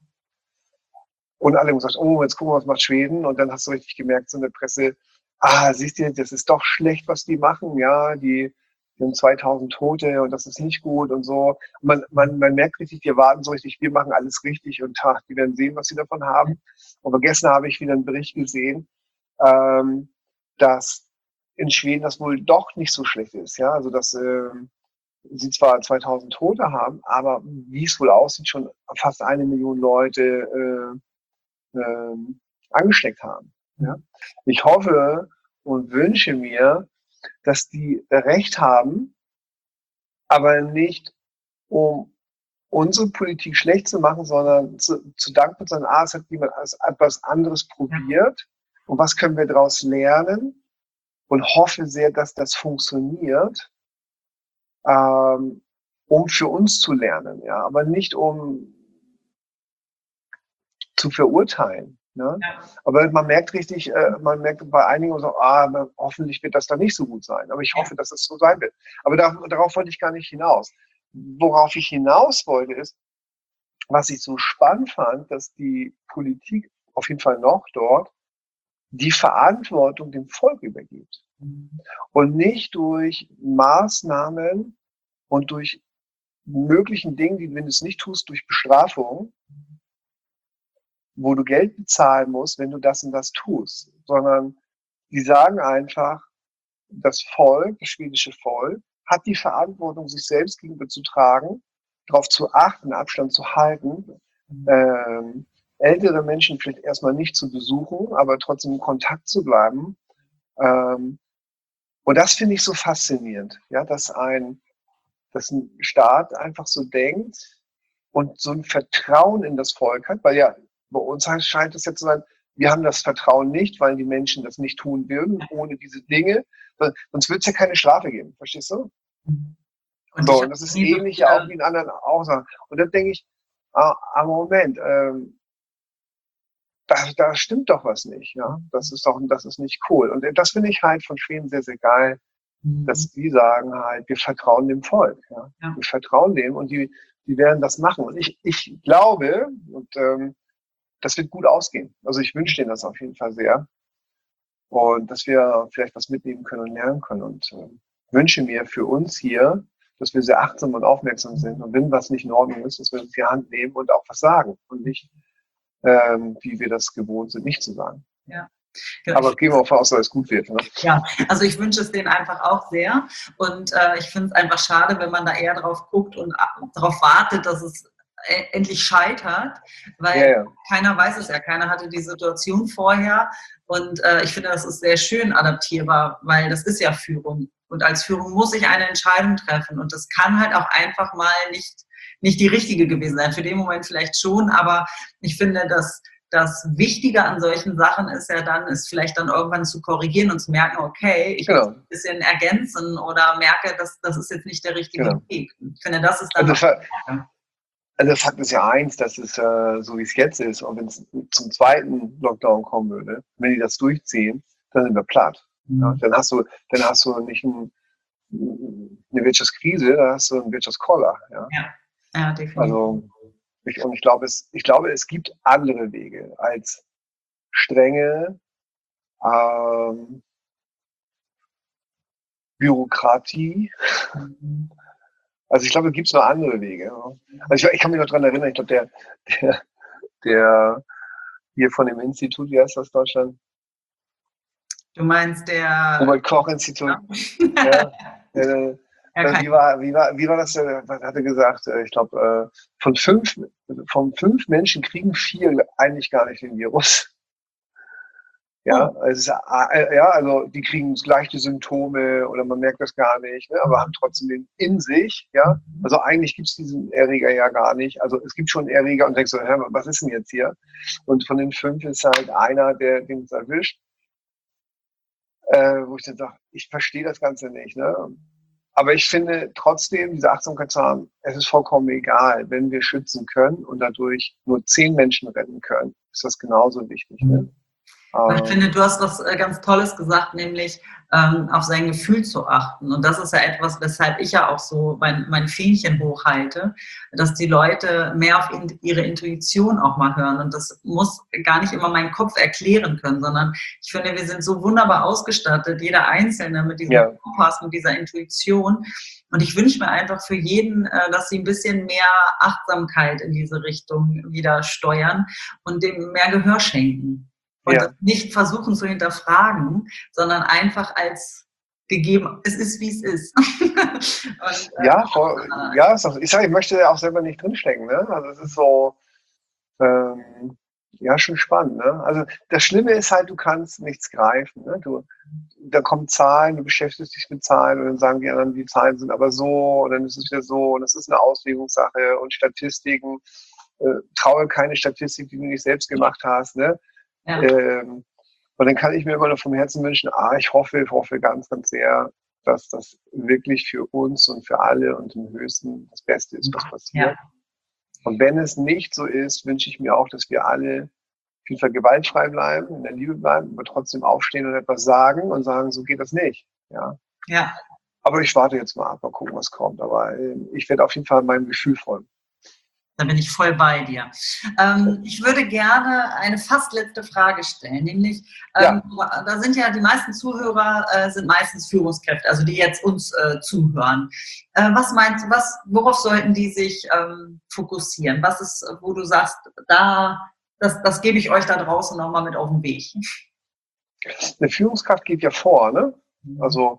Und alle haben gesagt, oh, jetzt gucken wir, was macht Schweden. Und dann hast du richtig gemerkt, so in der Presse, ah, siehst du, das ist doch schlecht, was die machen. Ja, die, die haben zweitausend Tote und das ist nicht gut und so. Und man, man, man merkt richtig, die erwarten so richtig, wir machen alles richtig und ach, die werden sehen, was sie davon haben. Und gestern habe ich wieder einen Bericht gesehen, ähm, dass in Schweden das wohl doch nicht so schlecht ist. Ja, also dass äh, sie zwar zweitausend Tote haben, aber wie es wohl aussieht, schon fast eine Million Leute äh, äh, angesteckt haben. Ja? Ich hoffe und wünsche mir, dass die Recht haben, aber nicht um unsere Politik schlecht zu machen, sondern zu, zu danken, sondern ah, es hat jemand etwas anderes probiert und was können wir daraus lernen und hoffe sehr, dass das funktioniert. Ähm, um für uns zu lernen, ja, aber nicht um zu verurteilen. Ne? Ja. Aber man merkt richtig, äh, man merkt bei einigen so, ah, hoffentlich wird das dann nicht so gut sein. Aber ich Ja. hoffe, dass es so sein wird. Aber da, darauf wollte ich gar nicht hinaus. Worauf ich hinaus wollte, ist, was ich so spannend fand, dass die Politik auf jeden Fall noch dort die Verantwortung dem Volk übergibt. Mhm. Und nicht durch Maßnahmen und durch möglichen Dingen, die, wenn du es nicht tust, durch Bestrafung, wo du Geld bezahlen musst, wenn du das und das tust, sondern die sagen einfach, das Volk, das schwedische Volk, hat die Verantwortung, sich selbst gegenüber zu tragen, darauf zu achten, Abstand zu halten, ähm, ältere Menschen vielleicht erstmal nicht zu besuchen, aber trotzdem in Kontakt zu bleiben. Ähm, und das finde ich so faszinierend, ja, dass ein, dass ein Staat einfach so denkt und so ein Vertrauen in das Volk hat, weil ja bei uns scheint es jetzt zu sein, wir haben das Vertrauen nicht, weil die Menschen das nicht tun würden, ohne diese Dinge. Sonst wird es ja keine Strafe geben, verstehst du? Und so, ich und das ist nie so ähnlich viele, ja auch wie in anderen Aussagen. Und dann denke ich, ah, ah Moment, ähm, da, da stimmt doch was nicht, ja. Das ist doch, das ist nicht cool. Und das finde ich halt von Schweden sehr, sehr geil, Mhm. dass die sagen halt, wir vertrauen dem Volk, ja. Ja. Wir vertrauen dem und die, die werden das machen. Und ich, ich glaube, und ähm, das wird gut ausgehen. Also ich wünsche denen das auf jeden Fall sehr. Und dass wir vielleicht was mitnehmen können und lernen können. Und äh, wünsche mir für uns hier, dass wir sehr achtsam und aufmerksam sind. Und wenn was nicht in Ordnung ist, dass wir uns die Hand nehmen und auch was sagen. Und nicht, ähm, wie wir das gewohnt sind, nicht zu sagen. Ja. Aber gehen wir auch aus, dass es gut wird. Ne? Ja, also ich wünsche es denen einfach auch sehr. Und äh, ich finde es einfach schade, wenn man da eher drauf guckt und darauf wartet, dass es endlich scheitert, weil ja, ja. keiner weiß es ja, keiner hatte die Situation vorher. Und äh, ich finde, das ist sehr schön adaptierbar, weil das ist ja Führung. Und als Führung muss ich eine Entscheidung treffen. Und das kann halt auch einfach mal nicht, nicht die richtige gewesen sein. Für den Moment vielleicht schon, aber ich finde, dass das Wichtige an solchen Sachen ist ja dann, ist vielleicht dann irgendwann zu korrigieren und zu merken, okay, ich genau. muss ein bisschen ergänzen oder merke, dass das ist jetzt nicht der richtige genau. Weg. Ich finde, das ist dann also, auch, also Fakt ist ja eins, dass es äh, so wie es jetzt ist und wenn es zum zweiten Lockdown kommen würde, wenn die das durchziehen, dann sind wir platt. Mhm. Ja, dann hast du, dann hast du nicht ein, eine Wirtschaftskrise, dann hast du einen Wirtschaftskoller. Ja, ja. ja definitiv. Also ich, und ich glaube, es, ich glaube, es gibt andere Wege als strenge ähm, Bürokratie. Mhm. Also ich glaube, es gibt noch andere Wege. Also ich, ich kann mich noch daran erinnern, ich glaube, der, der, der hier von dem Institut, wie heißt das Deutschland? Du meinst der Robert-Koch-Institut. Ja. ja, äh, ja, wie, war, wie, war, wie war das? Was hat er gesagt? Ich glaube, von fünf, von fünf Menschen kriegen vier eigentlich gar nicht den Virus. Ja, oh. es ist, ja, also die kriegen gleiche Symptome oder man merkt das gar nicht, ne, aber haben trotzdem den in sich, ja. Also eigentlich gibt es diesen Erreger ja gar nicht. Also es gibt schon einen Erreger und denkst so, hör mal, was ist denn jetzt hier? Und von den fünf ist halt einer, der den es erwischt. Äh, wo ich dann sage, ich verstehe das Ganze nicht. Ne? Aber ich finde trotzdem, diese Achtsamkeit zu haben, es ist vollkommen egal, wenn wir schützen können und dadurch nur zehn Menschen retten können, ist das genauso wichtig. Ne? Ich finde, du hast was ganz Tolles gesagt, nämlich ähm, auf sein Gefühl zu achten. Und das ist ja etwas, weshalb ich ja auch so mein, mein Fähnchen hochhalte, dass die Leute mehr auf in, ihre Intuition auch mal hören. Und das muss gar nicht immer mein Kopf erklären können, sondern ich finde, wir sind so wunderbar ausgestattet, jeder Einzelne mit diesem ja. Kompass, mit dieser Intuition. Und ich wünsche mir einfach für jeden, äh, dass sie ein bisschen mehr Achtsamkeit in diese Richtung wieder steuern und dem mehr Gehör schenken. Und ja. nicht versuchen zu hinterfragen, sondern einfach als gegeben, es ist, wie es ist. Und, äh, ja, voll, ja, ist auch, ich sage, ich möchte ja auch selber nicht drinstecken. Ne? Also es ist so, ähm, ja, schon spannend. Ne? Also das Schlimme ist halt, du kannst nichts greifen. Ne? Du, da kommen Zahlen, du beschäftigst dich mit Zahlen und dann sagen die anderen, die Zahlen sind aber so und dann ist es wieder so und das ist eine Auslegungssache und Statistiken. Äh, traue keine Statistik, die du nicht selbst gemacht hast. Ne? Ja. Ähm, und dann kann ich mir immer nur vom Herzen wünschen, ah, ich hoffe, ich hoffe ganz, ganz sehr, dass das wirklich für uns und für alle und im Höchsten das Beste ist, was passiert. Ja. Und wenn es nicht so ist, wünsche ich mir auch, dass wir alle auf jeden Fall gewaltfrei bleiben, in der Liebe bleiben, aber trotzdem aufstehen und etwas sagen und sagen, so geht das nicht. Ja. Ja. Aber ich warte jetzt mal ab, mal gucken, was kommt. Aber ich werde auf jeden Fall meinem Gefühl folgen. Da bin ich voll bei dir. Ähm, ich würde gerne eine fast letzte Frage stellen, nämlich, ähm, ja. da sind ja die meisten Zuhörer, äh, sind meistens Führungskräfte, also die jetzt uns äh, zuhören. Äh, was meinst du, was, worauf sollten die sich ähm, fokussieren? Was ist, wo du sagst, da, das, das gebe ich euch da draußen nochmal mit auf den Weg? Eine Führungskraft geht ja vor, ne? Also,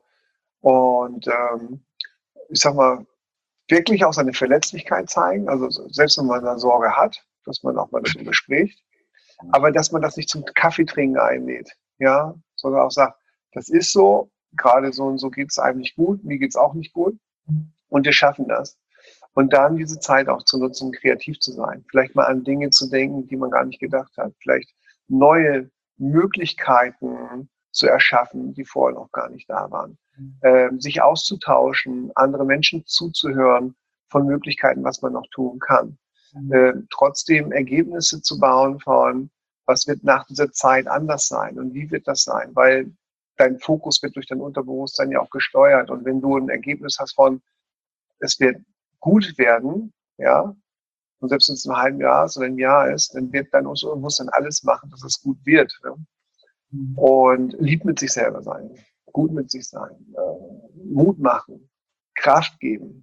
und ähm, ich sag mal, wirklich auch seine Verletzlichkeit zeigen, also selbst wenn man eine Sorge hat, dass man auch mal darüber spricht, aber dass man das nicht zum Kaffeetrinken einlädt, ja, sondern auch sagt, das ist so, gerade so und so geht es einem nicht gut, mir geht es auch nicht gut und wir schaffen das. Und dann diese Zeit auch zu nutzen, kreativ zu sein, vielleicht mal an Dinge zu denken, die man gar nicht gedacht hat, vielleicht neue Möglichkeiten zu erschaffen, die vorher noch gar nicht da waren. Äh, sich auszutauschen, andere Menschen zuzuhören von Möglichkeiten, was man noch tun kann. Mhm. Äh, trotzdem Ergebnisse zu bauen von, was wird nach dieser Zeit anders sein und wie wird das sein, weil dein Fokus wird durch dein Unterbewusstsein ja auch gesteuert und wenn du ein Ergebnis hast von, es wird gut werden, ja, und selbst wenn es ein halbes Jahr ist oder ein Jahr ist, dann wird dein Unterbewusstsein alles machen, dass es gut wird. Ja? Mhm. Und lieb mit sich selber sein. Gut mit sich sein, äh, Mut machen, Kraft geben.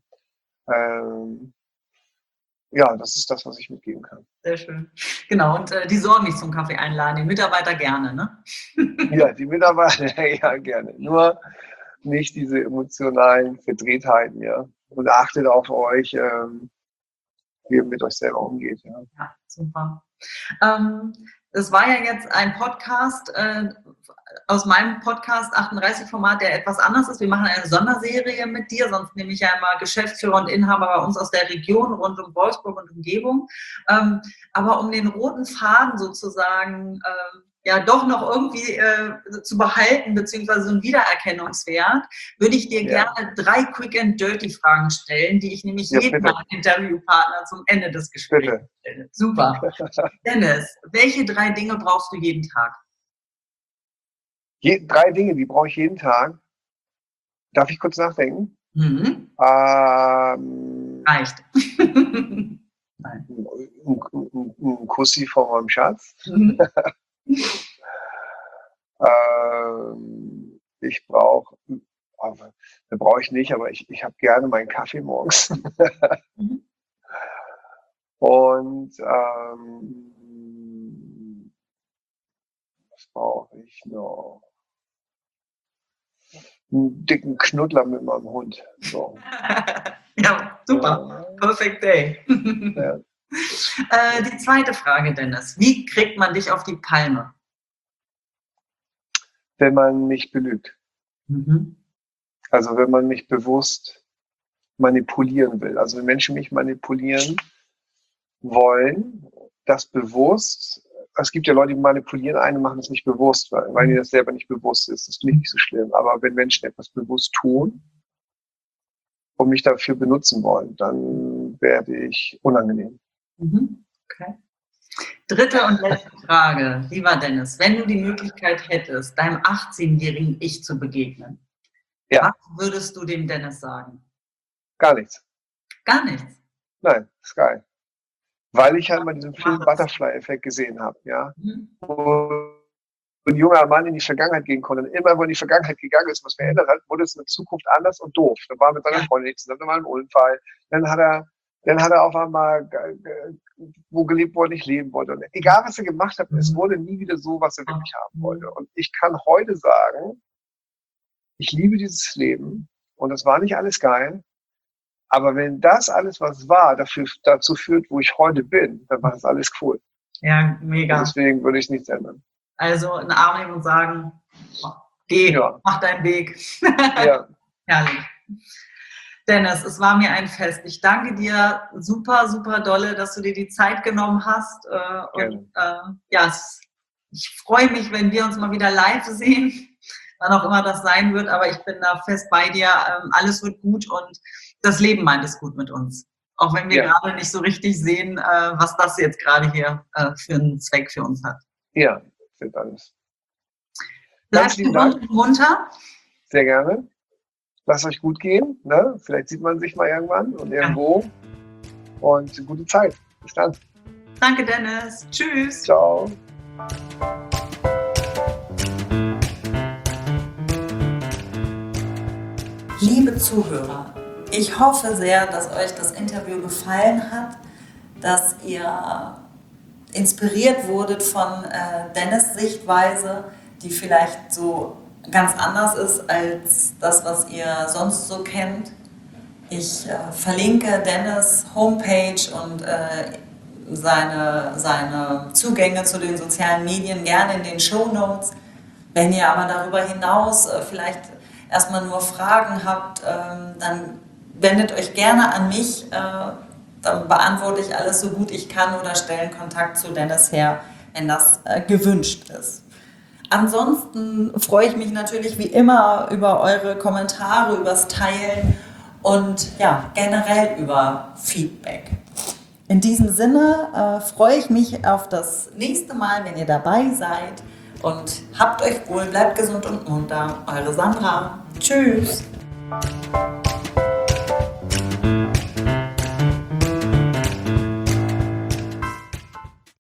Ähm, ja, das ist das, was ich mitgeben kann. Sehr schön. Genau, und äh, die Sorgen nicht zum Kaffee einladen, die Mitarbeiter gerne, ne? Ja, die Mitarbeiter, ja, gerne. Nur nicht diese emotionalen Verdrehtheiten, ja. Und achtet auf euch, ähm, wie ihr mit euch selber umgeht. Ja, ja super. Ähm, das war ja jetzt ein Podcast äh, aus meinem Podcast achtunddreißig Format, der etwas anders ist. Wir machen eine Sonderserie mit dir, sonst nehme ich ja immer Geschäftsführer und Inhaber bei uns aus der Region rund um Wolfsburg und Umgebung. Ähm, aber um den roten Faden sozusagen äh, ja doch noch irgendwie äh, zu behalten, beziehungsweise so einen Wiedererkennungswert, würde ich dir ja. gerne drei Quick and Dirty Fragen stellen, die ich nämlich ja, jedem meiner Interviewpartner zum Ende des Gesprächs bitte. stelle. Super. Dennis, welche drei Dinge brauchst du jeden Tag? Je, drei Dinge, die brauche ich jeden Tag. Darf ich kurz nachdenken? Mhm. Ähm, Reicht. Nein. Ein, ein, ein Kussi von meinem Schatz. Mhm. ähm, ich brauche, also, das brauche ich nicht, aber ich, ich habe gerne meinen Kaffee morgens. mhm. Und ähm, was brauche ich noch? Einen dicken Knuddler mit meinem Hund. So. Ja, super. Ja. Perfect day. Ja. äh, die zweite Frage, Dennis. Wie kriegt man dich auf die Palme? Wenn man mich belügt. Mhm. Also wenn man mich bewusst manipulieren will. Also wenn Menschen mich manipulieren wollen, das bewusst. Es gibt ja Leute, die manipulieren einen und machen das nicht bewusst, weil, weil ihnen das selber nicht bewusst ist. Das finde ich nicht so schlimm. Aber wenn Menschen etwas bewusst tun und mich dafür benutzen wollen, dann werde ich unangenehm. Mhm. Okay. Dritte und letzte Frage. Lieber Dennis, wenn du die Möglichkeit hättest, deinem achtzehnjährigen Ich zu begegnen, ja. was würdest du dem Dennis sagen? Gar nichts. Gar nichts? Nein, ist geil. Weil ich halt mal diesen Film Butterfly-Effekt gesehen habe, ja. Mhm. Wo ein junger Mann in die Vergangenheit gehen konnte. Und immer, wo in die Vergangenheit gegangen ist, was verändert hat, wurde es in der Zukunft anders und doof. Dann war er mit seiner ja. Freundin zusammen, dann war ein Unfall. Dann hat er, dann hat er auf einmal, wo gelebt wurde, nicht leben wollte. Und egal, was er gemacht hat, mhm. es wurde nie wieder so, was er wirklich haben wollte. Und ich kann heute sagen, ich liebe dieses Leben und es war nicht alles geil. Aber wenn das alles, was war, dafür, dazu führt, wo ich heute bin, dann war das alles cool. Ja, mega. Und deswegen würde ich nichts ändern. Also in den Arm nehmen und sagen, geh, ja. mach deinen Weg. Ja. Herrlich. Dennis, es war mir ein Fest. Ich danke dir super, super dolle, dass du dir die Zeit genommen hast. Und äh, ja, ich freue mich, wenn wir uns mal wieder live sehen, wann auch immer das sein wird. Aber ich bin da fest bei dir. Alles wird gut und das Leben meint es gut mit uns. Auch wenn wir ja. gerade nicht so richtig sehen, was das jetzt gerade hier für einen Zweck für uns hat. Ja, sind alles. Bleibt gesund und munter. Sehr gerne. Lasst euch gut gehen. Ne? Vielleicht sieht man sich mal irgendwann und irgendwo. Und gute Zeit. Bis dann. Danke, Dennis. Tschüss. Ciao. Liebe Zuhörer, ich hoffe sehr, dass euch das Interview gefallen hat, dass ihr inspiriert wurdet von äh, Dennis' Sichtweise, die vielleicht so ganz anders ist als das, was ihr sonst so kennt. Ich äh, verlinke Dennis' Homepage und äh, seine, seine Zugänge zu den sozialen Medien gerne in den Shownotes. Wenn ihr aber darüber hinaus äh, vielleicht erstmal nur Fragen habt, ähm, dann wendet euch gerne an mich. Äh, dann beantworte ich alles so gut ich kann oder stelle Kontakt zu Dennis her, wenn das äh, gewünscht ist. Ansonsten freue ich mich natürlich wie immer über eure Kommentare, übers Teilen und ja, generell über Feedback. In diesem Sinne äh, freue ich mich auf das nächste Mal, wenn ihr dabei seid. Und habt euch wohl, bleibt gesund und munter. Eure Sandra. Tschüss.